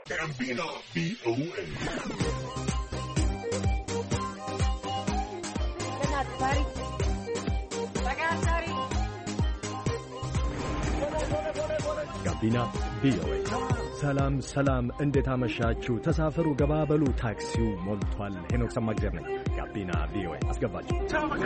Gambino VOA. ጋቢና ቪኦኤ። ሰላም ሰላም፣ እንዴት አመሻችሁ? ተሳፈሩ፣ ገባበሉ፣ ታክሲው ሞልቷል። ሄኖክ ሰማግዜር ነኝ። ጋቢና ቪኦኤ አስገባችሁ።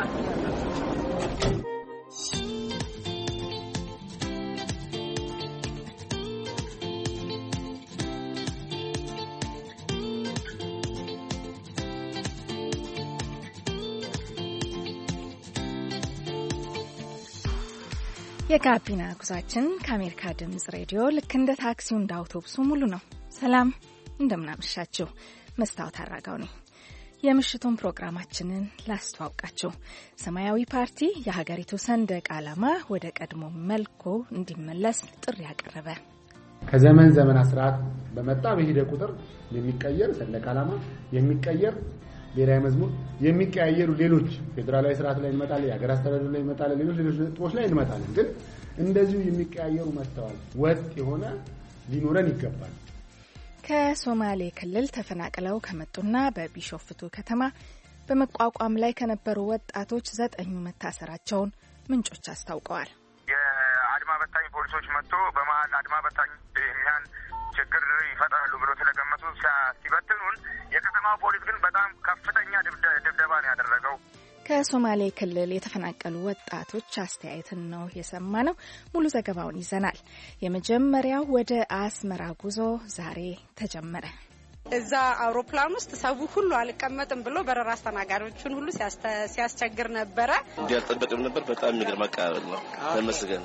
የጋቢና ጉዟችን ከአሜሪካ ድምጽ ሬዲዮ ልክ እንደ ታክሲው እንደ አውቶቡሱ ሙሉ ነው። ሰላም እንደምናመሻችሁ። መስታወት አራጋው ነኝ። የምሽቱን ፕሮግራማችንን ላስተዋውቃችሁ። ሰማያዊ ፓርቲ የሀገሪቱ ሰንደቅ ዓላማ ወደ ቀድሞ መልኩ እንዲመለስ ጥሪ ያቀረበ። ከዘመን ዘመን ስርዓት በመጣ በሂደ ቁጥር የሚቀየር ሰንደቅ ዓላማ የሚቀየር ብሔራዊ መዝሙር የሚቀያየሩ ሌሎች ፌደራላዊ ስርዓት ላይ እንመጣለን፣ የሀገር አስተዳደር ላይ እንመጣለን፣ ሌሎች ጥቅሞች ላይ እንመጣለን። ግን እንደዚሁ የሚቀያየሩ መስተዋል ወጥ የሆነ ሊኖረን ይገባል። ከሶማሌ ክልል ተፈናቅለው ከመጡና በቢሾፍቱ ከተማ በመቋቋም ላይ ከነበሩ ወጣቶች 9 መታሰራቸውን ምንጮች አስታውቀዋል። የአድማ በታኝ ፖሊሶች መጥቶ በመሀል አድማ በታኝ እኛን ችግር ይፈጥራሉ ብሎ ስለገመቱ ሲበትኑን፣ የከተማው ፖሊስ ግን በጣም ከፍተኛ ድብደባ ነው ያደረገው። ከሶማሌ ክልል የተፈናቀሉ ወጣቶች አስተያየትን ነው የሰማነው። ሙሉ ዘገባውን ይዘናል። የመጀመሪያው ወደ አስመራ ጉዞ ዛሬ ተጀመረ። እዛ አውሮፕላን ውስጥ ሰው ሁሉ አልቀመጥም ብሎ በረራ አስተናጋሪዎችን ሁሉ ሲያስቸግር ነበረ። እንዲያልጠበቅም ነበር። በጣም የሚገርም አቀባበል ነው። ተመስገን።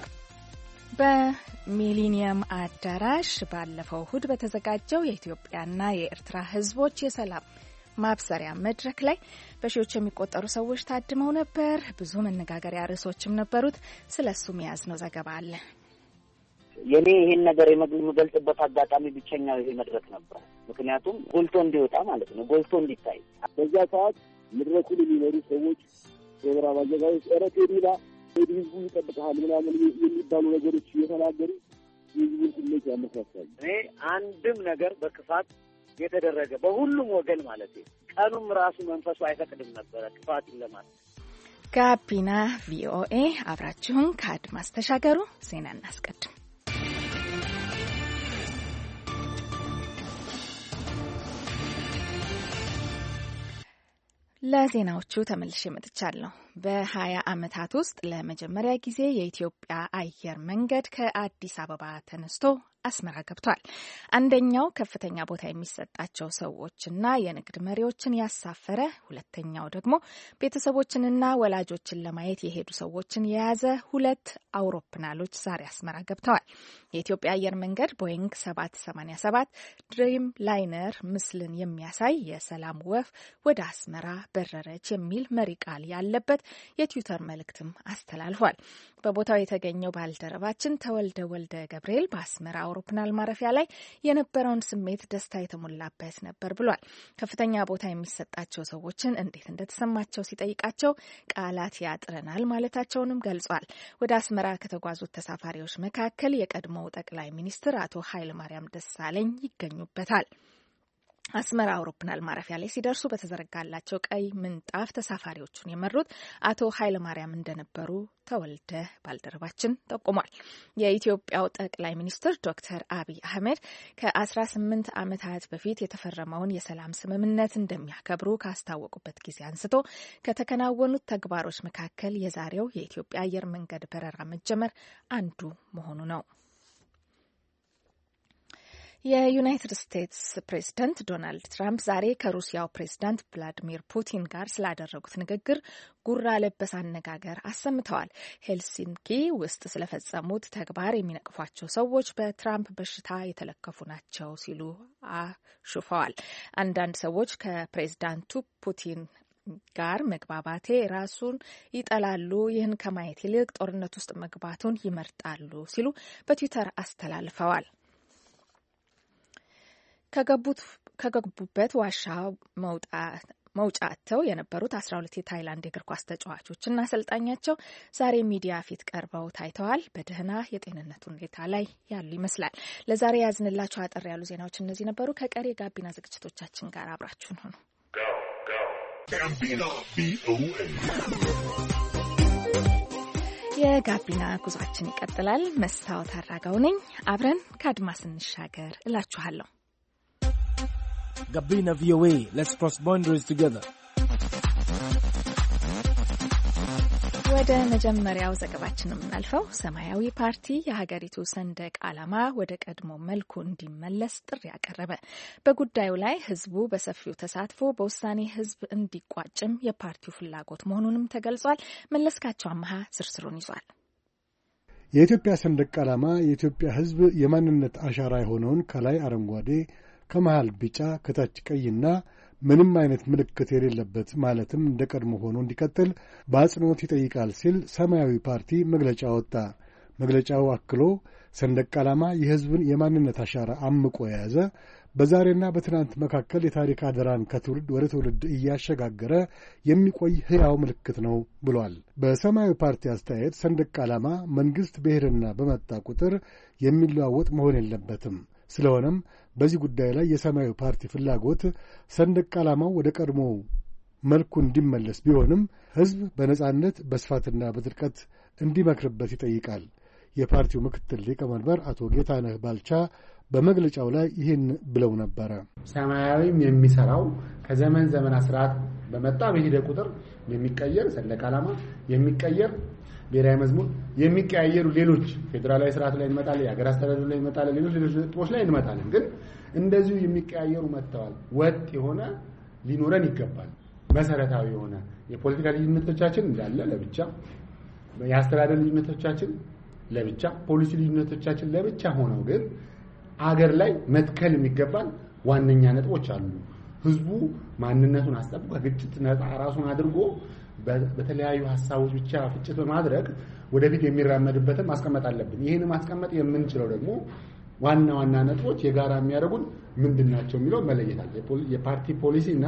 በሚሊኒየም አዳራሽ ባለፈው እሁድ በተዘጋጀው የኢትዮጵያና የኤርትራ ሕዝቦች የሰላም ማብሰሪያ መድረክ ላይ በሺዎች የሚቆጠሩ ሰዎች ታድመው ነበር። ብዙ መነጋገሪያ ርዕሶችም ነበሩት። ስለሱም የያዝነው ዘገባ አለ። የኔ ይሄን ነገር የምገልጽበት አጋጣሚ ብቸኛው ይሄ መድረክ ነበር። ምክንያቱም ጎልቶ እንዲወጣ ማለት ነው፣ ጎልቶ እንዲታይ። በዛ ሰዓት መድረኩን የሚመሩ ሰዎች ፕሮግራም አዘጋጆች ኤረቴዲላ ህዝቡ ይጠብቃል ምናምን የሚባሉ ነገሮች እየተናገሩ ህዝቡን ስሜት ያመሳሳሉ። እኔ አንድም ነገር በክፋት የተደረገ በሁሉም ወገን ማለት ነው። ቀኑም ራሱ መንፈሱ አይፈቅድም ነበረ ክፋትን ለማለት። ጋቢና ቪኦኤ አብራችሁን ከአድማስ ተሻገሩ። ዜና እናስቀድም። ለዜናዎቹ ተመልሼ መጥቻለሁ። በ20 ዓመታት ውስጥ ለመጀመሪያ ጊዜ የኢትዮጵያ አየር መንገድ ከአዲስ አበባ ተነስቶ አስመራ ገብቷል። አንደኛው ከፍተኛ ቦታ የሚሰጣቸው ሰዎችና የንግድ መሪዎችን ያሳፈረ፣ ሁለተኛው ደግሞ ቤተሰቦችንና ወላጆችን ለማየት የሄዱ ሰዎችን የያዘ 2 አውሮፕላኖች ዛሬ አስመራ ገብተዋል። የኢትዮጵያ አየር መንገድ ቦይንግ 787 ድሪም ላይነር ምስልን የሚያሳይ የሰላም ወፍ ወደ አስመራ በረረች የሚል መሪ ቃል ያለበት የትዊተር መልእክትም አስተላልፏል። በቦታው የተገኘው ባልደረባችን ተወልደ ወልደ ገብርኤል በአስመራ አውሮፕላን ማረፊያ ላይ የነበረውን ስሜት ደስታ የተሞላበት ነበር ብሏል። ከፍተኛ ቦታ የሚሰጣቸው ሰዎችን እንዴት እንደተሰማቸው ሲጠይቃቸው ቃላት ያጥረናል ማለታቸውንም ገልጿል። ወደ አስመራ ከተጓዙት ተሳፋሪዎች መካከል የቀድሞው ጠቅላይ ሚኒስትር አቶ ኃይለማርያም ደሳለኝ ይገኙበታል። አስመራ አውሮፕላን ማረፊያ ላይ ሲደርሱ በተዘረጋላቸው ቀይ ምንጣፍ ተሳፋሪዎቹን የመሩት አቶ ኃይለማርያም እንደነበሩ ተወልደ ባልደረባችን ጠቁሟል። የኢትዮጵያው ጠቅላይ ሚኒስትር ዶክተር አብይ አህመድ ከ18 ዓመታት በፊት የተፈረመውን የሰላም ስምምነት እንደሚያከብሩ ካስታወቁበት ጊዜ አንስቶ ከተከናወኑት ተግባሮች መካከል የዛሬው የኢትዮጵያ አየር መንገድ በረራ መጀመር አንዱ መሆኑ ነው። የዩናይትድ ስቴትስ ፕሬዝዳንት ዶናልድ ትራምፕ ዛሬ ከሩሲያው ፕሬዝዳንት ቭላዲሚር ፑቲን ጋር ስላደረጉት ንግግር ጉራ ለበስ አነጋገር አሰምተዋል። ሄልሲንኪ ውስጥ ስለፈጸሙት ተግባር የሚነቅፏቸው ሰዎች በትራምፕ በሽታ የተለከፉ ናቸው ሲሉ አሹፈዋል። አንዳንድ ሰዎች ከፕሬዝዳንቱ ፑቲን ጋር መግባባቴ ራሱን ይጠላሉ፣ ይህን ከማየት ይልቅ ጦርነት ውስጥ መግባቱን ይመርጣሉ ሲሉ በትዊተር አስተላልፈዋል። ከገቡበት ዋሻ መውጫ አጥተው የነበሩት 12 የታይላንድ የእግር ኳስ ተጫዋቾችና አሰልጣኛቸው ዛሬ ሚዲያ ፊት ቀርበው ታይተዋል። በደህና የጤንነት ሁኔታ ላይ ያሉ ይመስላል። ለዛሬ ያዝንላችሁ አጠር ያሉ ዜናዎች እነዚህ ነበሩ። ከቀሪ የጋቢና ዝግጅቶቻችን ጋር አብራችሁን ሁኑ። የጋቢና ጉዟችን ይቀጥላል። መስታወት አራጋው ነኝ። አብረን ከአድማስ እንሻገር እላችኋለሁ። ጋቢና ቪኦኤ ሌትስ ክሮስ ባውንደሪስ ቱጌዘር። ወደ መጀመሪያው ዘገባችን የምናልፈው ሰማያዊ ፓርቲ የሀገሪቱ ሰንደቅ ዓላማ ወደ ቀድሞ መልኩ እንዲመለስ ጥሪ ያቀረበ፣ በጉዳዩ ላይ ህዝቡ በሰፊው ተሳትፎ በውሳኔ ህዝብ እንዲቋጭም የፓርቲው ፍላጎት መሆኑንም ተገልጿል። መለስካቸው አመሃ ዝርዝሩን ይዟል። የኢትዮጵያ ሰንደቅ ዓላማ የኢትዮጵያ ህዝብ የማንነት አሻራ የሆነውን ከላይ አረንጓዴ፣ ከመሃል ቢጫ፣ ከታች ቀይና ምንም አይነት ምልክት የሌለበት ማለትም እንደ ቀድሞ ሆኖ እንዲቀጥል በአጽንኦት ይጠይቃል ሲል ሰማያዊ ፓርቲ መግለጫ ወጣ። መግለጫው አክሎ ሰንደቅ ዓላማ የህዝብን የማንነት አሻራ አምቆ የያዘ በዛሬና በትናንት መካከል የታሪክ አደራን ከትውልድ ወደ ትውልድ እያሸጋገረ የሚቆይ ሕያው ምልክት ነው ብሏል። በሰማያዊ ፓርቲ አስተያየት ሰንደቅ ዓላማ መንግሥት ብሔርና በመጣ ቁጥር የሚለዋወጥ መሆን የለበትም። ስለሆነም በዚህ ጉዳይ ላይ የሰማያዊ ፓርቲ ፍላጎት ሰንደቅ ዓላማው ወደ ቀድሞ መልኩ እንዲመለስ ቢሆንም ህዝብ በነጻነት በስፋትና በጥልቀት እንዲመክርበት ይጠይቃል። የፓርቲው ምክትል ሊቀመንበር አቶ ጌታነህ ባልቻ በመግለጫው ላይ ይህን ብለው ነበረ። ሰማያዊም የሚሰራው ከዘመን ዘመን ስርዓት በመጣ በሂደ ቁጥር የሚቀየር ሰንደቅ ዓላማ፣ የሚቀየር ብሔራዊ መዝሙር፣ የሚቀያየሩ ሌሎች ፌዴራላዊ ስርዓት ላይ እንመጣለን፣ የሀገር አስተዳደር ላይ እንመጣለን፣ ሌሎች ነጥቦች ላይ እንመጣለን። ግን እንደዚሁ የሚቀያየሩ መጥተዋል። ወጥ የሆነ ሊኖረን ይገባል። መሰረታዊ የሆነ የፖለቲካ ልዩነቶቻችን እንዳለ ለብቻ፣ የአስተዳደር ልዩነቶቻችን ለብቻ፣ ፖሊሲ ልዩነቶቻችን ለብቻ ሆነው ግን አገር ላይ መትከል የሚገባል ዋነኛ ነጥቦች አሉ። ህዝቡ ማንነቱን አስጠብቆ ከግጭት ነፃ ራሱን አድርጎ በተለያዩ ሐሳቦች ብቻ ፍጭት በማድረግ ወደፊት የሚራመድበትን ማስቀመጥ አለብን። ይህን ማስቀመጥ የምንችለው ደግሞ ዋና ዋና ነጥቦች የጋራ የሚያደርጉን ምንድናቸው የሚለው መለየት አለ። የፓርቲ ፖሊሲና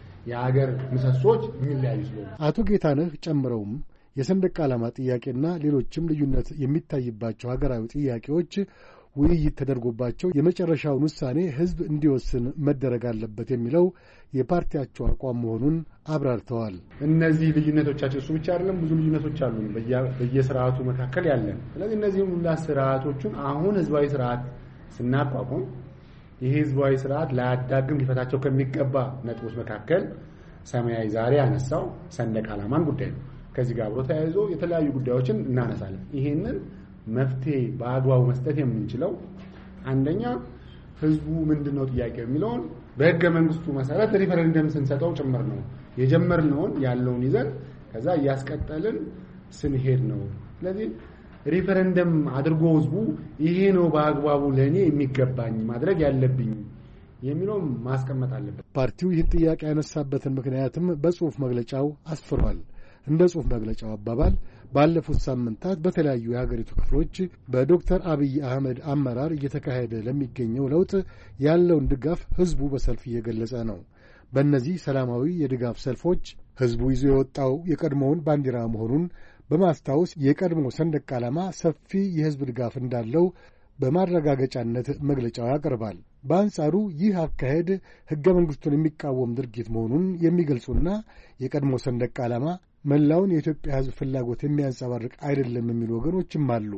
የሀገር ምሰሶች የሚለያዩ ስለሆነ አቶ ጌታነህ ጨምረውም የሰንደቅ ዓላማ ጥያቄና ሌሎችም ልዩነት የሚታይባቸው ሀገራዊ ጥያቄዎች ውይይት ተደርጎባቸው የመጨረሻውን ውሳኔ ህዝብ እንዲወስን መደረግ አለበት የሚለው የፓርቲያቸው አቋም መሆኑን አብራርተዋል። እነዚህ ልዩነቶቻችን እሱ ብቻ አይደለም፣ ብዙ ልዩነቶች አሉ በየስርዓቱ መካከል ያለን። ስለዚህ እነዚህ ሁሉ ስርዓቶችን አሁን ህዝባዊ ስርዓት ስናቋቁም ይሄ ህዝባዊ ስርዓት ላያዳግም ሊፈታቸው ከሚገባ ነጥቦች መካከል ሰማያዊ ዛሬ ያነሳው ሰንደቅ ዓላማን ጉዳይ ነው። ከዚህ ጋር አብሮ ተያይዞ የተለያዩ ጉዳዮችን እናነሳለን። ይሄንን መፍትሄ በአግባቡ መስጠት የምንችለው አንደኛ ህዝቡ ምንድነው ጥያቄው የሚለውን በህገ መንግስቱ መሰረት ሪፈረንደም ስንሰጠው ጭምር ነው። የጀመርነውን ያለውን ይዘን ከዛ እያስቀጠልን ስንሄድ ነው። ስለዚህ ሪፈረንደም አድርጎ ህዝቡ ይሄ ነው በአግባቡ ለኔ የሚገባኝ ማድረግ ያለብኝ የሚለው ማስቀመጥ አለበት። ፓርቲው ይህን ጥያቄ ያነሳበትን ምክንያትም በጽሁፍ መግለጫው አስፍሯል። እንደ ጽሁፍ መግለጫው አባባል ባለፉት ሳምንታት በተለያዩ የሀገሪቱ ክፍሎች በዶክተር አብይ አህመድ አመራር እየተካሄደ ለሚገኘው ለውጥ ያለውን ድጋፍ ህዝቡ በሰልፍ እየገለጸ ነው። በእነዚህ ሰላማዊ የድጋፍ ሰልፎች ህዝቡ ይዞ የወጣው የቀድሞውን ባንዲራ መሆኑን በማስታወስ የቀድሞ ሰንደቅ ዓላማ ሰፊ የህዝብ ድጋፍ እንዳለው በማረጋገጫነት መግለጫው ያቀርባል። በአንጻሩ ይህ አካሄድ ህገ መንግስቱን የሚቃወም ድርጊት መሆኑን የሚገልጹና የቀድሞ ሰንደቅ ዓላማ መላውን የኢትዮጵያ ህዝብ ፍላጎት የሚያንጸባርቅ አይደለም የሚሉ ወገኖችም አሉ።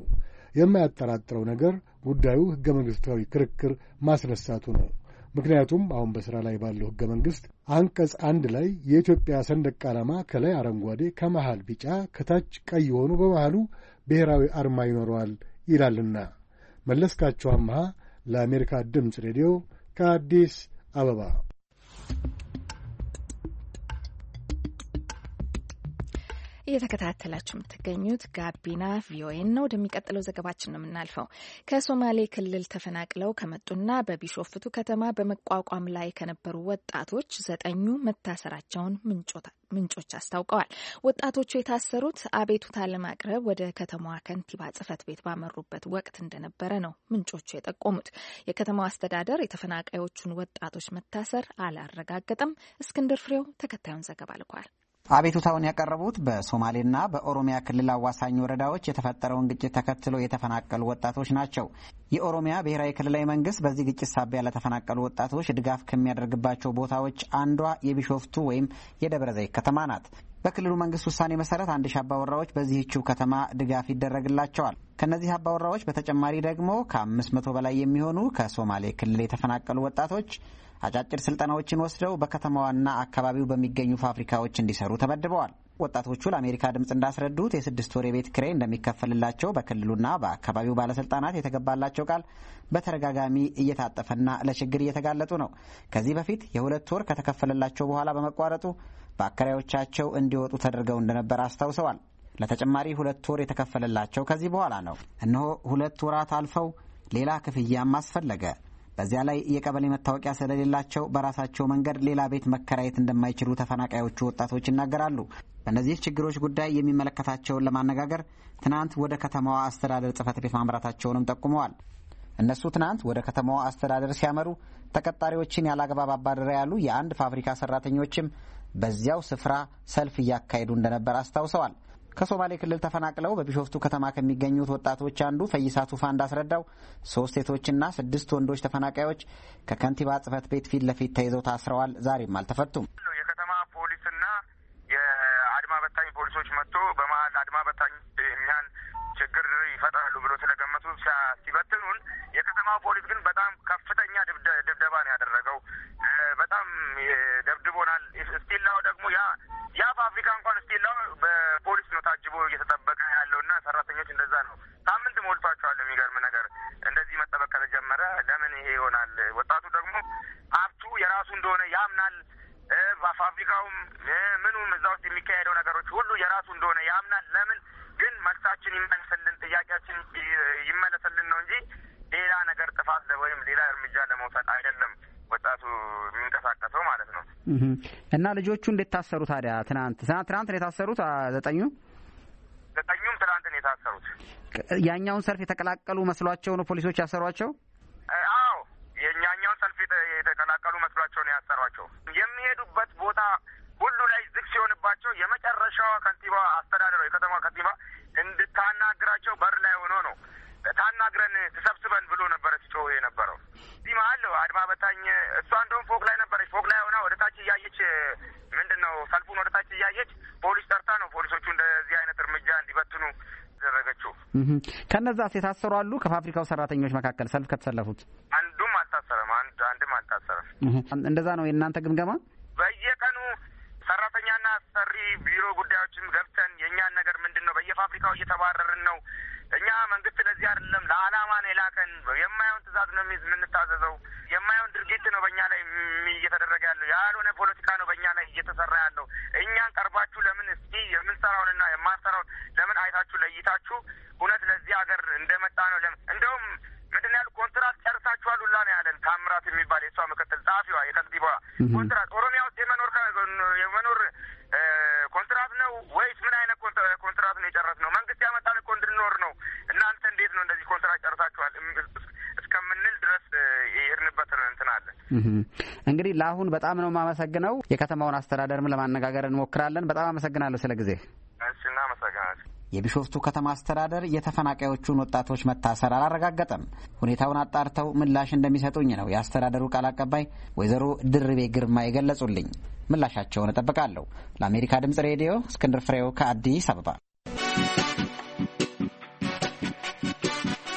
የማያጠራጥረው ነገር ጉዳዩ ህገ መንግስታዊ ክርክር ማስነሳቱ ነው። ምክንያቱም አሁን በሥራ ላይ ባለው ህገ መንግሥት አንቀጽ 1 ላይ የኢትዮጵያ ሰንደቅ ዓላማ ከላይ አረንጓዴ፣ ከመሃል ቢጫ፣ ከታች ቀይ ሆኖ በመሃሉ ብሔራዊ አርማ ይኖረዋል ይላልና። መለስካቸው አምሃ ለአሜሪካ ድምፅ ሬዲዮ ከአዲስ አበባ። እየተከታተላችሁ የምትገኙት ጋቢና ቪኦኤ ነው። ወደሚቀጥለው ዘገባችን ነው የምናልፈው። ከሶማሌ ክልል ተፈናቅለው ከመጡና በቢሾፍቱ ከተማ በመቋቋም ላይ ከነበሩ ወጣቶች 9 መታሰራቸውን ምንጮች አስታውቀዋል። ወጣቶቹ የታሰሩት አቤቱታ ለማቅረብ ወደ ከተማዋ ከንቲባ ጽሕፈት ቤት ባመሩበት ወቅት እንደነበረ ነው ምንጮቹ የጠቆሙት። የከተማዋ አስተዳደር የተፈናቃዮቹን ወጣቶች መታሰር አላረጋገጠም። እስክንድር ፍሬው ተከታዩን ዘገባ ልኳል። አቤቱታውን ያቀረቡት በሶማሌና በኦሮሚያ ክልል አዋሳኝ ወረዳዎች የተፈጠረውን ግጭት ተከትሎ የተፈናቀሉ ወጣቶች ናቸው። የኦሮሚያ ብሔራዊ ክልላዊ መንግስት በዚህ ግጭት ሳቢያ ለተፈናቀሉ ወጣቶች ድጋፍ ከሚያደርግባቸው ቦታዎች አንዷ የቢሾፍቱ ወይም የደብረ ዘይት ከተማ ናት። በክልሉ መንግስት ውሳኔ መሰረት 1000 አባወራዎች በዚህችው ከተማ ድጋፍ ይደረግላቸዋል። ከነዚህ አባወራዎች በተጨማሪ ደግሞ ከ500 በላይ የሚሆኑ ከሶማሌ ክልል የተፈናቀሉ ወጣቶች አጫጭር ስልጠናዎችን ወስደው በከተማዋና አካባቢው በሚገኙ ፋብሪካዎች እንዲሰሩ ተመድበዋል። ወጣቶቹ ለአሜሪካ ድምፅ እንዳስረዱት የ6 ወር የቤት ኪራይ እንደሚከፈልላቸው በክልሉና በአካባቢው ባለስልጣናት የተገባላቸው ቃል በተደጋጋሚ እየታጠፈና ለችግር እየተጋለጡ ነው። ከዚህ በፊት የ2 ወር ከተከፈለላቸው በኋላ በመቋረጡ በአከራዮቻቸው እንዲወጡ ተደርገው እንደነበር አስታውሰዋል። ለተጨማሪ 2 ወር የተከፈለላቸው ከዚህ በኋላ ነው። እነሆ 2 ወራት አልፈው ሌላ ክፍያም አስፈለገ። በዚያ ላይ የቀበሌ መታወቂያ ስለሌላቸው በራሳቸው መንገድ ሌላ ቤት መከራየት እንደማይችሉ ተፈናቃዮቹ ወጣቶች ይናገራሉ። በእነዚህ ችግሮች ጉዳይ የሚመለከታቸውን ለማነጋገር ትናንት ወደ ከተማዋ አስተዳደር ጽሕፈት ቤት ማምራታቸውንም ጠቁመዋል። እነሱ ትናንት ወደ ከተማዋ አስተዳደር ሲያመሩ ተቀጣሪዎችን ያላግባብ አባረረ ያሉ የአንድ ፋብሪካ ሰራተኞችም በዚያው ስፍራ ሰልፍ እያካሄዱ እንደነበር አስታውሰዋል። ከሶማሌ ክልል ተፈናቅለው በቢሾፍቱ ከተማ ከሚገኙት ወጣቶች አንዱ ፈይሳ ቱፋ እንዳስረዳው 3 ሴቶችና 6 ወንዶች ተፈናቃዮች ከከንቲባ ጽሕፈት ቤት ፊት ለፊት ተይዘው ታስረዋል። ዛሬም አልተፈቱም። የከተማ ፖሊስና የአድማ በታኝ ፖሊሶች መጥቶ በመሀል አድማ በታኝ እኛን ችግር ይፈጥራሉ ብሎ ስለገመቱ ሲበትኑን፣ የከተማ ፖሊስ ግን በጣም ከፍተኛ ድብደባ ነው ያደረገው። በጣም ደብድቦናል። ስቲላው ደግሞ ያ ፋብሪካ እንኳን ስቲላው በፖሊስ ነው ታጅቦ እየተጠበቀ ያለውና ሰራተኞች እንደዛ ነው። ሳምንት ሞልቷቸዋል። የሚገርም ነገር እንደዚህ መጠበቅ ከተጀመረ ለምን ይሄ ይሆናል? ወጣቱ ደግሞ ሀብቱ የራሱ እንደሆነ ያምናል። ፋብሪካውም ምኑም እዛ ውስጥ የሚካሄደው ነገሮች ሁሉ የራሱ እንደሆነ ያምናል። ለምን ግን መልሳችን ይመለስልን፣ ጥያቄያችን ይመለስልን ነው እንጂ ሌላ ነገር ጥፋት ወይም ሌላ እርምጃ ለመውሰድ አይደለም ወጣቱ የሚንቀሳቀሰው ማለት ነው። እና ልጆቹ እንዴት ታሰሩ ታዲያ? ትናንት ነው የታሰሩት። 9ኙም ትናንት ነው የታሰሩት። ያኛውን ሰልፍ የተቀላቀሉ መስሏቸው ነው ፖሊሶች ያሰሯቸው? አዎ የኛኛውን ሰልፍ የተቀላቀሉ መስሏቸው ነው ያሰሯቸው። የሚሄዱበት ቦታ ሁሉ ላይ ዝግ ሲሆንባቸው የመጨረሻዋ ከንቲባ አስተዳደሩ የከተማ ከንቲባ እንድታናግራቸው በር ላይ ሆኖ ነው ታናግረን ተሰብስበን ብሎ ነበረ ሲጮህ የነበረው። እዚህ መሀል አድማ በታኝ እሷ እንደውም ፎቅ ላይ ነበረች። ፎቅ ላይ ሆና ወደ ታች እያየች ምንድነው ሰልፉን ወደ ታች እያየች ፖሊስ ጠርታ ነው ፖሊሶቹ እንደዚህ አይነት እርምጃ እንዲበትኑ ያደረገችው። ከነዛስ የታሰሩ አሉ? ከፋብሪካው ሰራተኞች መካከል ሰልፍ ከተሰለፉት አንዱም አልታሰረም። አንድም አልታሰረም። እንደዛ ነው የእናንተ ግምገማ? በየቀኑ ሰራተኛና አሰሪ ቢሮ ጉዳዮችም ገብተን የእኛን ነገር ምንድን ነው በየፋብሪካው እየተባረርን ነው። እኛ መንግስት ለዚህ አይደለም ለዓላማ ነው የላከን። የማይሆን ትእዛዝ ነው የምንታዘዘው። የማይሆን ድርጊት ነው በእኛ ላይ እየተደረገ ያለው። ያልሆነ ፖለቲካ ነው በእኛ ላይ እየተሰራ ያለው። እኛን ቀርባችሁ ለምን እስኪ የምንሰራውንና የማንሰራውን ለምን አይታችሁ ለይታችሁ እውነት ለዚህ ሀገር እንደመጣ ነው ለምን እንደውም ምንድን ያሉ ኮንትራት ጨርሳችኋል ሁላ ነው ያለን። ታምራት የሚባል የእሷ ምክትል ጸሐፊዋ የከንቲባዋ ኮንትራት ኦሮሚያ ውስጥ የመኖር ኮንትራት ነው ወይስ ምን አይነት ኮንትራት ነው የጨረስነው? መንግስት ያመጣን እኮ እንድንኖር ነው። እናንተ እንዴት ነው እንደዚህ ኮንትራት ጨርሳችኋል እስከምንል ድረስ የሄድንበት እንትን አለ። እንግዲህ ለአሁን በጣም ነው የማመሰግነው። የከተማውን አስተዳደርም ለማነጋገር እንሞክራለን። በጣም አመሰግናለሁ ስለ ጊዜ። እሺ፣ እናመሰግናለን። የቢሾፍቱ ከተማ አስተዳደር የተፈናቃዮቹን ወጣቶች መታሰር አላረጋገጠም። ሁኔታውን አጣርተው ምላሽ እንደሚሰጡኝ ነው የአስተዳደሩ ቃል አቀባይ ወይዘሮ ድርቤ ግርማ የገለጹልኝ። ምላሻቸውን እጠብቃለሁ። ለአሜሪካ ድምጽ ሬዲዮ እስክንድር ፍሬው ከአዲስ አበባ።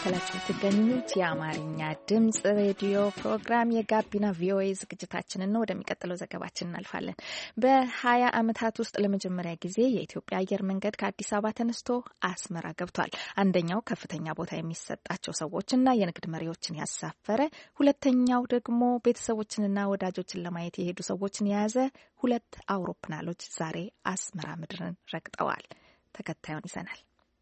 እየተከታተላችሁ የምትገኙት የአማርኛ ድምጽ ሬዲዮ ፕሮግራም የጋቢና ቪኦኤ ዝግጅታችንን ነው። ወደሚቀጥለው ዘገባችን እናልፋለን። በ20 ዓመታት ውስጥ ለመጀመሪያ ጊዜ የኢትዮጵያ አየር መንገድ ከአዲስ አበባ ተነስቶ አስመራ ገብቷል። አንደኛው ከፍተኛ ቦታ የሚሰጣቸው ሰዎችና የንግድ መሪዎችን ያሳፈረ፣ ሁለተኛው ደግሞ ቤተሰቦችንና ወዳጆችን ለማየት የሄዱ ሰዎችን የያዘ 2 አውሮፕላኖች ዛሬ አስመራ ምድርን ረግጠዋል። ተከታዩን ይዘናል።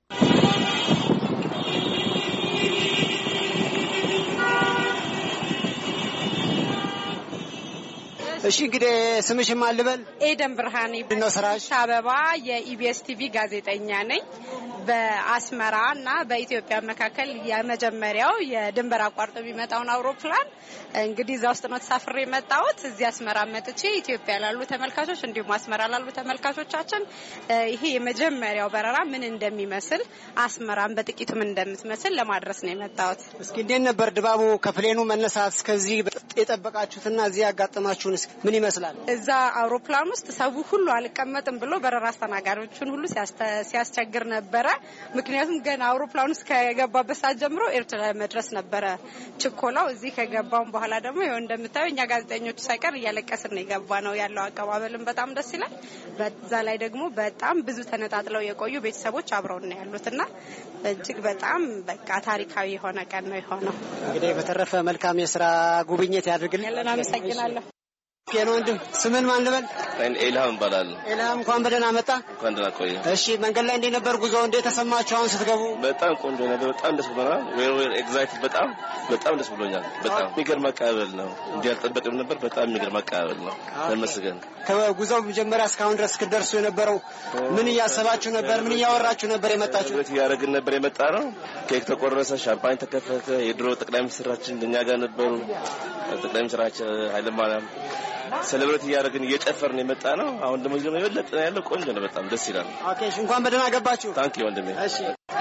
እሺ እንግዲህ ስምሽን ማን ልበል? ኤደን ብርሃኔ ነው ስራሽ? አበባ የኢቢኤስ ቲቪ ጋዜጠኛ ነኝ። በአስመራ እና በኢትዮጵያ መካከል የመጀመሪያው የድንበር አቋርጦ የሚመጣውን አውሮፕላን እንግዲህ እዛ ውስጥ ነው ተሳፍሬ የመጣሁት። እዚህ አስመራ መጥቼ ኢትዮጵያ ላሉ ተመልካቾች እንዲሁም አስመራ ላሉ ተመልካቾቻችን ይሄ የመጀመሪያው በረራ ምን እንደሚመስል አስመራን በጥቂቱ ምን እንደምትመስል ለማድረስ ነው የመጣሁት። እስኪ እንዴት ነበር ድባቡ? ከፕሌኑ መነሳት እስከዚህ የጠበቃችሁትና እዚህ ያጋጠማችሁን ምን ይመስላል? እዛ አውሮፕላን ውስጥ ሰው ሁሉ አልቀመጥም ብሎ በረራ አስተናጋሪዎችን ሁሉ ሲያስቸግር ነበረ። ምክንያቱም ገና አውሮፕላን ውስጥ ከገባበት ሰዓት ጀምሮ ኤርትራ መድረስ ነበረ ችኮላው። እዚህ ከገባው በኋላ ደግሞ ይኸው እንደምታዩ እኛ ጋዜጠኞቹ ሳይቀር እያለቀስን ነው የገባ ነው። ያለው አቀባበልም በጣም ደስ ይላል። በዛ ላይ ደግሞ በጣም ብዙ ተነጣጥለው የቆዩ ቤተሰቦች አብረው ነው ያሉትና እጅግ በጣም በቃ ታሪካዊ የሆነ ቀን ነው የሆነው። እንግዲህ በተረፈ መልካም የሥራ ጉብኝት ያድርግልን። አመሰግናለሁ። ወንድም ስምን ማን ልበል? ኤልሃም ይባላል። ኤልሃም እንኳን በደህና መጣ። እንኳን ደህና ቆየ። እሺ መንገድ ላይ እንዴት ነበር ጉዞ? እንዴት ተሰማችሁ አሁን ስትገቡ? በጣም ቆንጆ ነበር። በጣም ደስ ብሎናል። ዌር ኤግዛይትድ በጣም ደስ ብሎኛል። በጣም የሚገርም አቀባበል ነው። እንዲህ አልጠበቅም ነበር። በጣም የሚገርም አቀባበል ነው። ተመስገን። ከጉዞው መጀመሪያ እስካሁን ድረስ እስክትደርሱ የነበረው ምን እያሰባችሁ ነበር? ምን እያወራችሁ ነበር የመጣችሁ? እያደረግን ነበር የመጣ ነው። ኬክ ተቆረሰ፣ ሻምፓኝ ተከፈተ። የድሮ ጠቅላይ ሚኒስትራችን እኛ ጋር ነበሩ። ጠቅላይ ሚኒስትራችን ኃይለማርያም ሴሌብሬት እያደረግን እየጨፈርን የመጣ ነው። አሁን ደግሞ የበለጠ ያለው ቆንጆ ነው። በጣም ደስ ይላል። ኦኬ እንኳን በደህና ገባችሁ። ታንክ ዩ ወንድሜ። እሺ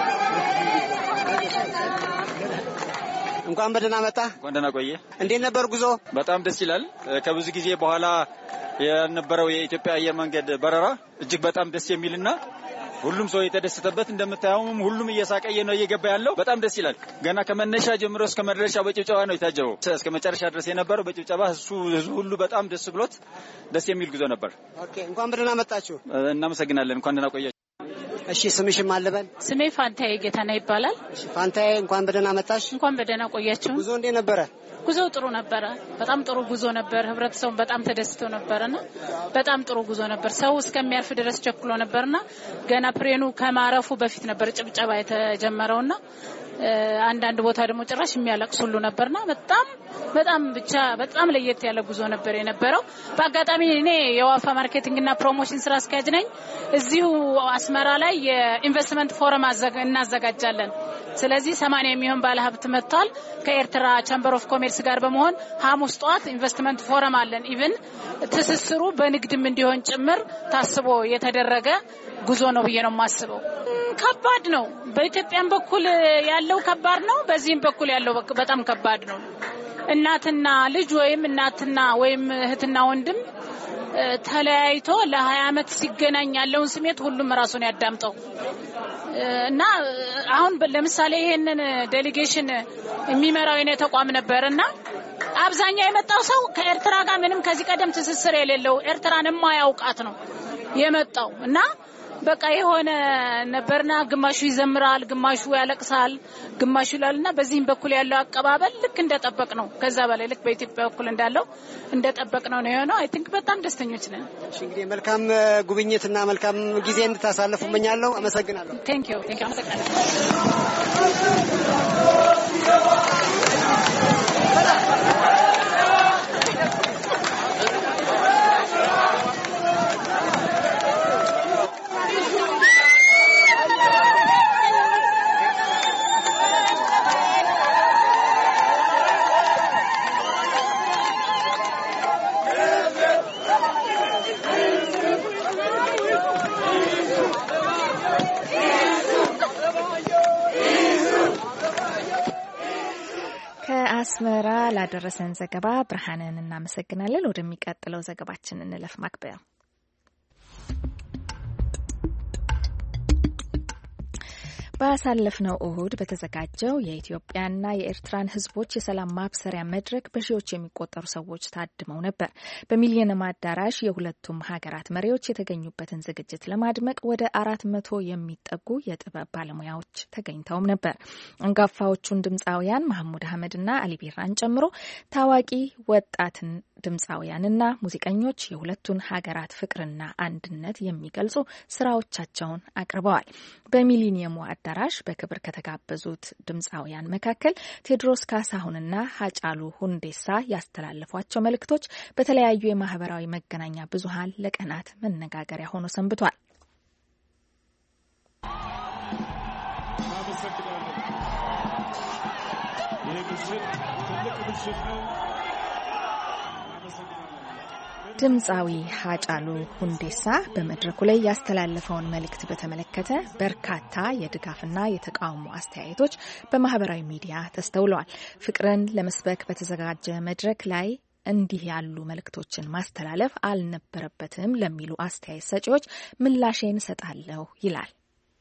እንኳን በደህና መጣ። እንኳን ደህና ቆየ። እንዴት ነበር ጉዞ? በጣም ደስ ይላል። ከብዙ ጊዜ በኋላ የነበረው የኢትዮጵያ አየር መንገድ በረራ እጅግ በጣም ደስ የሚልና ሁሉም ሰው የተደሰተበት እንደምታየው ሁሉም እየሳቀየ ነው እየገባ ያለው። በጣም ደስ ይላል። ገና ከመነሻ ጀምሮ እስከ መድረሻው በጭብጨባ ነው የታጀበው። እስከ መጨረሻ ድረስ የነበረው በጭብጨባ ህዝቡ ሁሉ በጣም ደስ ብሎት ደስ የሚል ጉዞ ነበር። ኦኬ እንኳን በደህና መጣችሁ። እናመሰግናለን። እንኳን ደህና ቆያችሁ። እሺ ስምሽን ማን ልበል? ስሜ ፋንታዬ ጌታና ይባላል። እሺ ፋንታዬ እንኳን በደህና መጣሽ። እንኳን በደህና ቆያችሁ። ጉዞ እንዴት ነበረ? ጉዞው ጥሩ ነበረ። በጣም ጥሩ ጉዞ ነበር። ህብረተሰቡ በጣም ተደስቶ ነበርና በጣም ጥሩ ጉዞ ነበር። ሰው እስከሚያርፍ ድረስ ቸኩሎ ነበርና ገና ፕሌኑ ከማረፉ በፊት ነበር ጭብጨባ የተጀመረውና አንዳንድ ቦታ ደግሞ ጭራሽ የሚያለቅሱ ሁሉ ነበርና በጣም ለየት ያለ ጉዞ ነበር የነበረው። በአጋጣሚ እኔ የዋፋ ማርኬቲንግና ፕሮሞሽን ስራ አስኪያጅ ነኝ። እዚሁ አስመራ ላይ የኢንቨስትመንት ፎረም እናዘጋጃለን። ስለዚህ 80 የሚሆን ባለሀብት መጥቷል። ከኤርትራ ቻምበር ኦፍ ኮሜርስ ጋር በመሆን ሐሙስ ጧት ኢንቨስትመንት ፎረም አለን። ኢቭን ትስስሩ በንግድም እንዲሆን ጭምር ታስቦ የተደረገ ጉዞ ነው ብዬ ነው የማስበው። ከባድ ነው። በኢትዮጵያም በኩል ያለው ከባድ ነው። በዚህም በኩል ያለው በጣም ከባድ ነው። እናትና ልጅ ወይም እናትና ወይም እህትና ወንድም ተለያይቶ ለ20 ዓመት ሲገናኝ ያለውን ስሜት ሁሉም ራሱን ያዳምጠው እና አሁን ለምሳሌ ይሄንን ዴሊጌሽን የሚመራው የኔ ተቋም ነበርና አብዛኛው የመጣው ሰው ከኤርትራ ጋር ምንም ከዚህ ቀደም ትስስር የሌለው ኤርትራን የማያውቃት ነው የመጣው እና በቃ የሆነ ነበርና ግማሹ ይዘምራል፣ ግማሹ ያለቅሳል፣ ግማሹ ይላልና በዚህም በኩል ያለው አቀባበል ልክ እንደጠበቅ ነው። ከዛ በላይ ልክ በኢትዮጵያ በኩል እንዳለው እንደጠበቅ ነው የሆነው። አይ ቲንክ በጣም ደስተኞች ነን። እሺ እንግዲህ መልካም ጉብኝትና መልካም ጊዜ እንድታሳልፉ እመኛለሁ። አመሰግናለሁ። ቴንክ ዩ አመሰግናለሁ። ከአስመራ ላደረሰን ዘገባ ብርሃንን እናመሰግናለን። ወደሚቀጥለው ዘገባችን እንለፍ። ማክበያ ባሳለፍነው እሁድ በተዘጋጀው የኢትዮጵያና የኤርትራን ሕዝቦች የሰላም ማብሰሪያ መድረክ በሺዎች የሚቆጠሩ ሰዎች ታድመው ነበር። በሚሊኒየም አዳራሽ የሁለቱም ሀገራት መሪዎች የተገኙበትን ዝግጅት ለማድመቅ ወደ 400 የሚጠጉ የጥበብ ባለሙያዎች ተገኝተውም ነበር። አንጋፋዎቹን ድምፃውያን መሐሙድ አህመድና አሊ ቢራን ጨምሮ ታዋቂ ወጣትን ድምፃውያንና ሙዚቀኞች የሁለቱን ሀገራት ፍቅርና አንድነት የሚገልጹ ስራዎቻቸውን አቅርበዋል። በሚሊኒየሙ አዳራሽ በክብር ከተጋበዙት ድምፃውያን መካከል ቴዎድሮስ ካሳሁንና ሃጫሉ ሁንዴሳ ያስተላለፏቸው መልእክቶች በተለያዩ የማህበራዊ መገናኛ ብዙሃን ለቀናት መነጋገሪያ ሆኖ ሰንብቷል። ድምፃዊ ሃጫሉ ሁንዴሳ በመድረኩ ላይ ያስተላለፈውን መልእክት በተመለከተ በርካታ የድጋፍና የተቃውሞ አስተያየቶች በማህበራዊ ሚዲያ ተስተውለዋል። ፍቅርን ለመስበክ በተዘጋጀ መድረክ ላይ እንዲህ ያሉ መልእክቶችን ማስተላለፍ አልነበረበትም ለሚሉ አስተያየት ሰጪዎች ምላሽን እሰጣለሁ ይላል።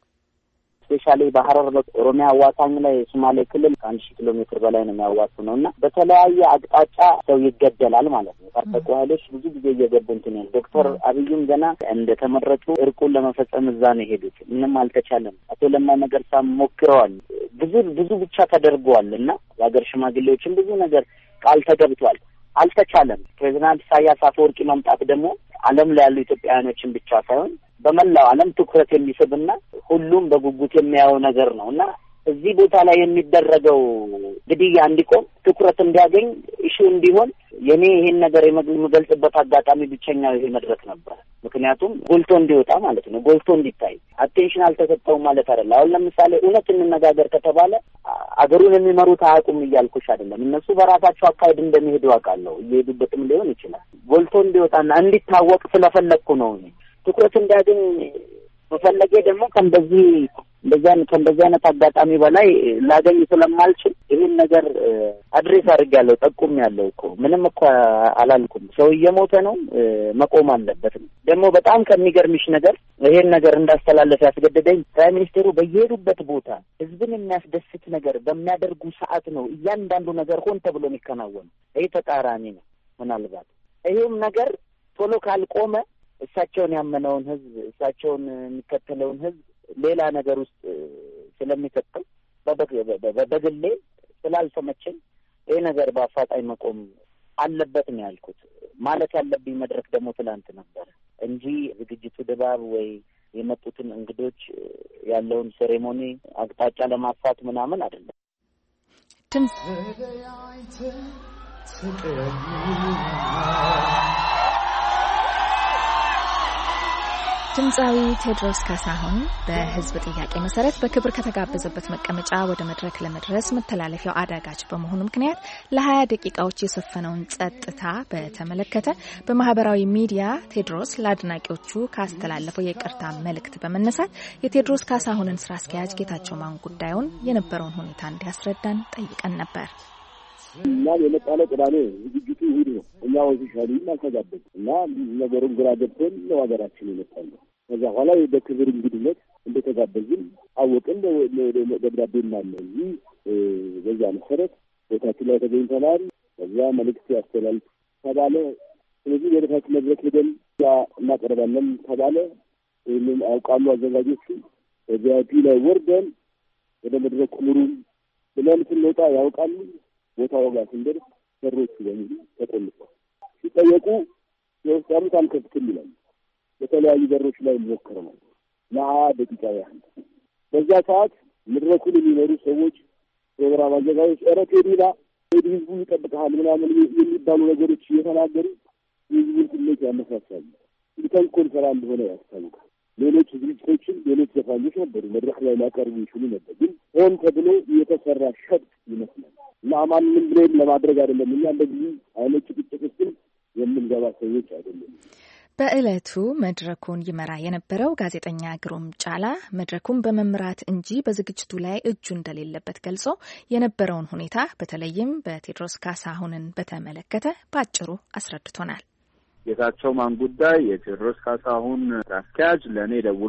ስፔሻሊ በሐረር በኦሮሚያ አዋሳኝ ላይ ሶማሌ ክልል ከ1000 ኪሎ ሜትር በላይ ነው የሚያዋሱ ነውና በተለያየ አቅጣጫ ሰው ይገደላል ማለት ነው። ታጠቁ ኃይሎች ብዙ ጊዜ እየገቡ እንትን ዶክተር አብይም ገና እንደተመረጡ እርቁን ለመፈጸም እዛ ነው ሄዱት። ምንም አልተቻለም። አቶ ለማ መገርሳ ሞክረዋል። ብዙ ብቻ ተደርጓል እና የሀገር ሽማግሌዎችም ብዙ ነገር ቃል ተገብቷል። አልተቻለም። ፕሬዝዳንት ኢሳያስ አፈወርቂ መምጣት ደግሞ ዓለም ላይ ያሉ ኢትዮጵያውያኖችን ብቻ ሳይሆን በመላው ዓለም ትኩረት የሚስብና ሁሉም በጉጉት የሚያየው ነገር ነውና እዚህ ቦታ ላይ የሚደረገው ግድያ እንዲቆም ትኩረት እንዲያገኝ እሺ እንዲሆን የኔ ይሄን ነገር የምገልጽበት አጋጣሚ ብቸኛው ይሄ መድረክ ነበር። ምክንያቱም ጎልቶ እንዲወጣ ማለት ነው፣ ጎልቶ እንዲታይ። አቴንሽን አልተሰጠውም ማለት አይደለም። አሁን ለምሳሌ እውነት እንነጋገር ከተባለ አገሩን የሚመሩት አያውቁም እያልኩሽ አይደለም። እነሱ በራሳቸው አካሄድ እንደሚሄዱ አውቃለሁ። እየሄዱበትም ሊሆን ይችላል። ጎልቶ እንዲወጣና እንዲታወቅ ስለፈለኩ ነው እኔ ትኩረት እንዲያገኝ በፈለገ ደግሞ ከእንደዚህ አይነት አጋጣሚ በላይ ላገኝ ስለማልችል ይሄን ነገር አድሬስ አድርጌያለሁ። ጠቁሜያለሁ እኮ ምንም እኮ አላልኩም። ሰው እየሞተ ነው፣ መቆም አለበት። ደግሞ በጣም ከሚገርምሽ ነገር ይሄን ነገር እንዳስተላለፍ ያስገደደኝ ፕራይም ሚኒስትሩ በየሄዱበት ቦታ ህዝብን የሚያስደስት ነገር በሚያደርጉ ሰዓት ነው እያንዳንዱ ነገር ሆን ተብሎ የሚከናወን። ይሄ ተቃራኒ ነው። ምናልባት ይሄም ነገር ቶሎ ካልቆመ እሳቸውን ያመነውን ህዝብ እሳቸውን የሚከተለውን ህዝብ ሌላ ነገር ውስጥ ስለሚከተል በግሌ ስላልተመቸኝ ይሄ ነገር በአፋጣኝ መቆም አለበት ነው ያልኩት። ማለት ያለብኝ መድረክ ደግሞ ትላንት ነበር እንጂ ዝግጅቱ ድባብ ወይ የመጡትን እንግዶች ያለውን ሴሬሞኒ አቅጣጫ ለማፋት ምናምን አይደለም። ድምፃዊ ቴዎድሮስ ካሳሁን በህዝብ ጥያቄ መሰረት በክብር ከተጋበዘበት መቀመጫ ወደ መድረክ ለመድረስ መተላለፊያው አዳጋች በመሆኑ ምክንያት ለ20 ደቂቃዎች የሰፈነውን ጸጥታ በተመለከተ በማህበራዊ ሚዲያ ቴዎድሮስ ለአድናቂዎቹ ካስተላለፈው የይቅርታ መልእክት በመነሳት የቴዎድሮስ ካሳሁንን ስራ አስኪያጅ ጌታቸው ማን ጉዳዩን የነበረውን ሁኔታ እንዲያስረዳን ጠይቀን ነበር። እና የመጣለው ቅዳሜ ዝግጅቱ እሑድ ነው። እኛ ኦፊሻሊ አልተጋበዝንም እና ነገሩን ግራ ገብቶን ነው ሀገራችን የመጣለው። ከዛ በኋላ በክብር እንግድነት እንደተጋበዝን አወቅን። ደብዳቤም አለ እንጂ በዛ መሰረት ቦታችን ላይ ተገኝተናል። ከዛ መልእክት ያስተላልፍ ተባለ። ስለዚህ ወደታችን መድረክ ሄደን እናቀርባለን ተባለ። ይህንን አውቃሉ አዘጋጆቹ። በቪአይፒ ላይ ወርደን ወደ መድረኩ ምሩን ብለን ስንወጣ ያውቃሉ። ቦታው ጋር ስንደርስ በሮቹ በሙሉ ተቆልፈዋል። ሲጠየቁ የውስጥ ያሉት አንከፍትም ይላሉ። በተለያዩ በሮች ላይ ሞክረናል ለ20 ደቂቃ ያህል። በዛ ሰዓት መድረኩን የሚመሩ ሰዎች ፕሮግራም አዘጋጆች ኧረ ቴዲና ህዝቡ ይጠብቅሃል ምናምን የሚባሉ ነገሮች እየተናገሩ የህዝቡን ስሜት ያመሳሳሉ። ተንኮል ስራ እንደሆነ ያስታውቃል። ሌሎች ዝግጅቶችን ሌሎች ዘፋኞች ነበሩ መድረክ ላይ ሊያቀርቡ ይችሉ ነበር፣ ግን ሆን ተብሎ የተሰራ ሸጥ ይመስላል እና ማንንም ብሌም ለማድረግ አይደለም። እኛ እንደዚህ አይነት ጭቅጭቅ ውስጥ የምንገባ ሰዎች አይደለም። በዕለቱ መድረኩን ይመራ የነበረው ጋዜጠኛ ግሩም ጫላ መድረኩን በመምራት እንጂ በዝግጅቱ ላይ እጁ እንደሌለበት ገልጾ የነበረውን ሁኔታ በተለይም በቴዎድሮስ ካሳሁንን በተመለከተ በአጭሩ አስረድቶናል። ጌታቸው ማን ጉዳይ የቴዎድሮስ ካሳሁን አስኪያጅ ለእኔ ደውሎ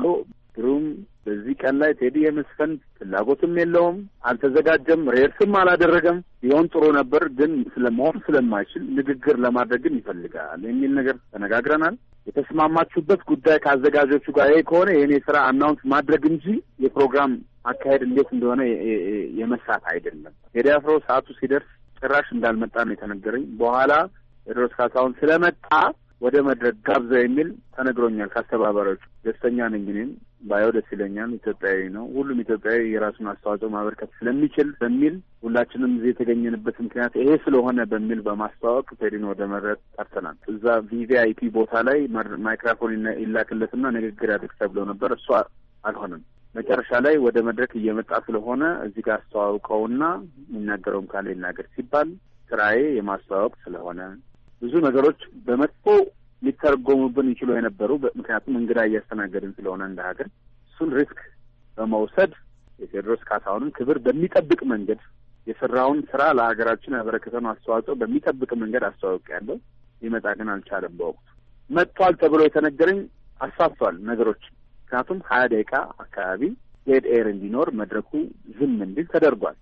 ግሩም በዚህ ቀን ላይ ቴዲ የመስፈን ፍላጎትም የለውም፣ አልተዘጋጀም፣ ሬርስም አላደረገም። ቢሆን ጥሩ ነበር፣ ግን ስለመሆን ስለማይችል ንግግር ለማድረግ ይፈልጋል የሚል ነገር ተነጋግረናል። የተስማማችሁበት ጉዳይ ከአዘጋጆቹ ጋር ይሄ ከሆነ የኔ ስራ አናውንስ ማድረግ እንጂ የፕሮግራም አካሄድ እንዴት እንደሆነ የመስራት አይደለም። ቴዲ አፍሮ ሰዓቱ ሲደርስ ጭራሽ እንዳልመጣ ነው የተነገረኝ። በኋላ ቴዎድሮስ ካሳሁን ስለመጣ ወደ መድረክ ጋብዘው የሚል ተነግሮኛል ከአስተባባሪዎቹ። ደስተኛ ነኝ። እኔም ባየው ደስ ይለኛል። ኢትዮጵያዊ ነው። ሁሉም ኢትዮጵያዊ የራሱን አስተዋጽኦ ማበርከት ስለሚችል በሚል ሁላችንም እዚህ የተገኘንበት ምክንያት ይሄ ስለሆነ በሚል በማስተዋወቅ ቴዲን ወደ መድረክ ጠርተናል። እዛ ቪቪአይፒ ቦታ ላይ ማይክሮፎን ይላክለትና ንግግር ያድርግ ተብሎ ነበር። እሱ አልሆነም። መጨረሻ ላይ ወደ መድረክ እየመጣ ስለሆነ እዚህ ጋር አስተዋውቀውና የሚናገረውም ካለ ይናገር ሲባል ስራዬ የማስተዋወቅ ስለሆነ ብዙ ነገሮች በመጥፎ ሊተረጎሙብን ይችሉ የነበሩ ምክንያቱም እንግዳ እያስተናገድን ስለሆነ እንደ ሀገር እሱን ሪስክ በመውሰድ የቴዎድሮስ ካሳሁንን ክብር በሚጠብቅ መንገድ የሰራውን ስራ ለሀገራችን ያበረከተውን አስተዋጽኦ በሚጠብቅ መንገድ አስተዋውቄያለሁ። ሊመጣ ግን አልቻለም። በወቅቱ መጥቷል ተብሎ የተነገረኝ አሳቷል ነገሮች። ምክንያቱም 20 ደቂቃ አካባቢ ዴድ ኤር እንዲኖር መድረኩ ዝም እንዲል ተደርጓል።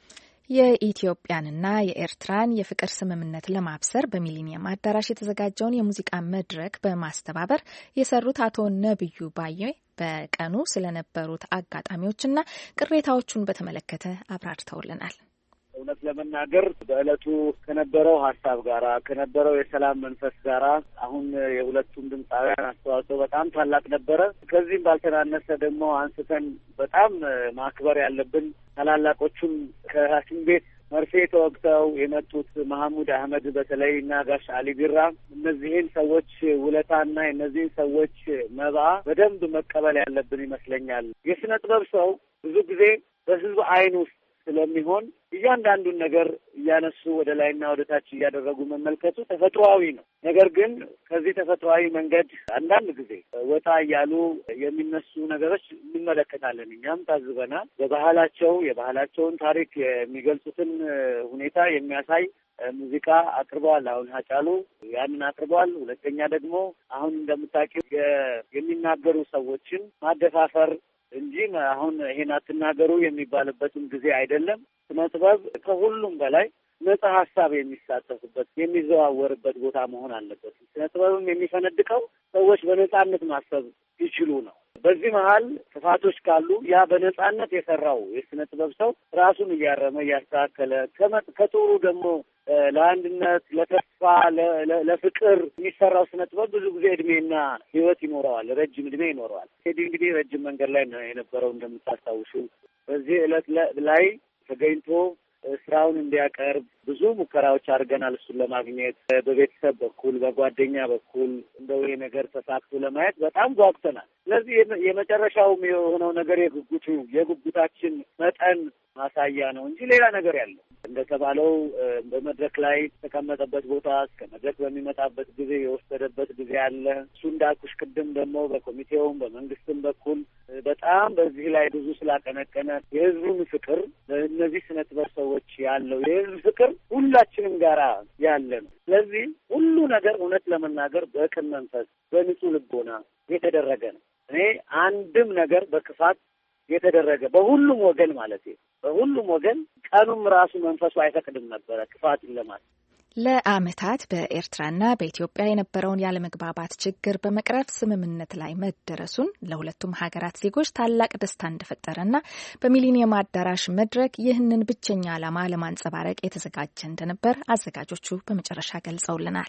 የኢትዮጵያንና የኤርትራን የፍቅር ስምምነት ለማብሰር በሚሊኒየም አዳራሽ የተዘጋጀውን የሙዚቃ መድረክ በማስተባበር የሰሩት አቶ ነብዩ ባዬ በቀኑ ስለነበሩት አጋጣሚዎችና ቅሬታዎቹን በተመለከተ አብራርተውልናል። እውነት ለመናገር በእለቱ ከነበረው ሀሳብ ጋራ ከነበረው የሰላም መንፈስ ጋራ አሁን የሁለቱም ድምፃውያን አስተዋጽኦ በጣም ታላቅ ነበረ። ከዚህም ባልተናነሰ ደግሞ አንስተን በጣም ማክበር ያለብን ታላላቆቹም ከሐኪም ቤት መርፌ ተወግተው የመጡት መሐሙድ አህመድ በተለይ እና ጋሽ አሊ ቢራ እነዚህን ሰዎች ውለታና የእነዚህን ሰዎች መባ በደንብ መቀበል ያለብን ይመስለኛል። የስነ ጥበብ ሰው ብዙ ጊዜ በህዝብ አይን ውስጥ ስለሚሆን እያንዳንዱን ነገር እያነሱ ወደ ላይና ወደ ታች እያደረጉ መመልከቱ ተፈጥሯዊ ነው። ነገር ግን ከዚህ ተፈጥሯዊ መንገድ አንዳንድ ጊዜ ወጣ እያሉ የሚነሱ ነገሮች እንመለከታለን። እኛም ታዝበናል። የባህላቸውን ታሪክ የሚገልጹትን ሁኔታ የሚያሳይ ሙዚቃ አቅርበዋል። አሁን ሀጫሉ ያንን አቅርበዋል። ሁለተኛ ደግሞ አሁን እንደምታውቂው የሚናገሩ ሰዎችን ማደፋፈር እንጂ አሁን ይሄን አትናገሩ የሚባልበትም ጊዜ አይደለም። ስነ ጥበብ ከሁሉም በላይ ነጻ ሀሳብ የሚሳተፉበት የሚዘዋወርበት ቦታ መሆን አለበት። ስነ ጥበብም የሚፈነድቀው ሰዎች በነጻነት ማሰብ ሲችሉ ነው። በዚህ መሀል ጥፋቶች ካሉ ያ በነጻነት የሰራው የስነ ጥበብ ሰው ራሱን እያረመ እያስተካከለ ከጥሩ ደግሞ ለአንድነት፣ ለተስፋ፣ ለፍቅር የሚሰራው ስነ ጥበብ ብዙ ጊዜ እድሜና ህይወት ይኖረዋል፣ ረጅም እድሜ ይኖረዋል። ቴዲ እንግዲህ ረጅም መንገድ ላይ ነው የነበረው እንደምታስታውሹ። በዚህ ዕለት ላይ ተገኝቶ ስራውን እንዲያቀርብ ብዙ ሙከራዎች አድርገናል እሱን ለማግኘት በቤተሰብ በኩል በጓደኛ በኩል እንደው ይሄ ነገር ተሳክቶ ለማየት በጣም ጓጉተናል። ስለዚህ የመጨረሻውም የሆነው ነገር የጉጉታችን መጠን ማሳያ ነው እንጂ ሌላ ነገር ያለው እንደተባለው በመድረክ ላይ የተቀመጠበት ቦታ እስከ መድረክ በሚመጣበት ጊዜ የወሰደበት ጊዜ አለ። እሱ እንዳልኩሽ ቅድም ደግሞ በኮሚቴውም በመንግስትም በኩል በጣም በዚህ ላይ ብዙ ስላቀነቀነ የህዝቡን ፍቅር ለእነዚህ ስነ ጥበብ ሰዎች ያለው የህዝብ ፍቅር ሁላችንም ጋራ ያለ ነው። ስለዚህ ሁሉ ነገር እውነት ለመናገር በቅን መንፈስ በንጹህ ልቦና የተደረገ ነው። እኔ አንድም ነገር በክፋት የተደረገ በሁሉም ወገን ማለት በሁሉም ወገን ቀኑም ራሱ መንፈሱ አይፈቅድም ነበረ ክፋትን ለማለት። ለዓመታት በኤርትራና በኢትዮጵያ የነበረውን ያለመግባባት ችግር በመቅረፍ ስምምነት ላይ መደረሱን ለሁለቱም ሀገራት ዜጎች ታላቅ ደስታ እንደፈጠረና በሚሊኒየም አዳራሽ መድረክ ይህንን ብቸኛ ዓላማ ለማንጸባረቅ የተዘጋጀ እንደነበር አዘጋጆቹ በመጨረሻ ገልጸውልናል።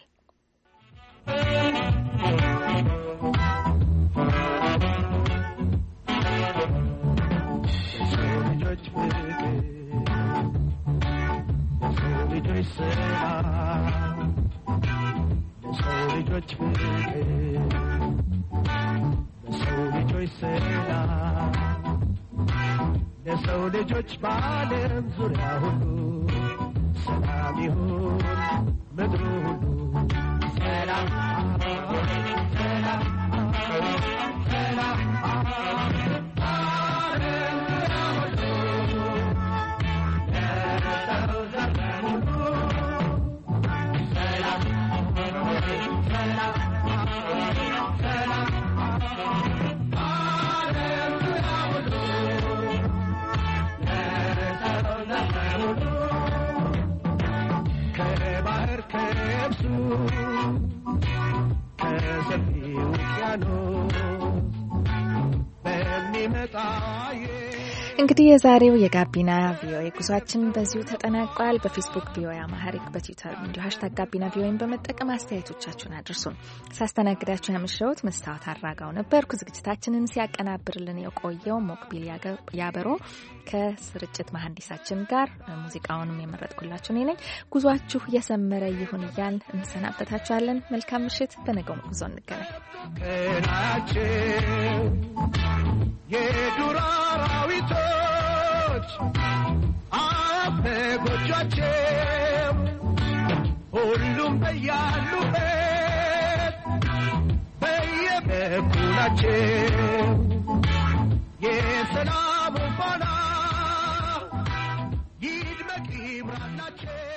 ለሰው ልጆች በዓለም ዙሪያ ሁሉ ሰላም ይሁን ምድሩ ሁሉ ሰላም ሰላም ሰላም ሰላም የብሱ ከሰፊው ውቅያኖስ በሚመጣ እንግዲህ የዛሬው የጋቢና ቪኦኤ ጉዟችን በዚሁ ተጠናቋል። በፌስቡክ ቪኦኤ አማሃሪክ፣ በትዊተር እንዲሁ #ጋቢና ቪኦኤን በመጠቀም አስተያየቶቻችሁን አድርሱን። ሳስተናግዳችሁ ያመሸሁት መስታወት አራጋው ነበርኩ። ዝግጅታችንን ሲያቀናብርልን የቆየው ሞክቢል ያበሮ ከስርጭት መሐንዲሳችን ጋር ሙዚቃውንም የመረጥኩላችሁ እኔ ነኝ። ጉዟችሁ የሰመረ ይሁን እያልን እንሰናበታችኋለን። መልካም ምሽት። በነገው ጉዞ እንገናኝ። የዱር አራዊቶች አፈጎጇቸው ሁሉም በያሉበት በየበኩላቸው የሰላም ፋና ይድመቅ ይብራላቸው።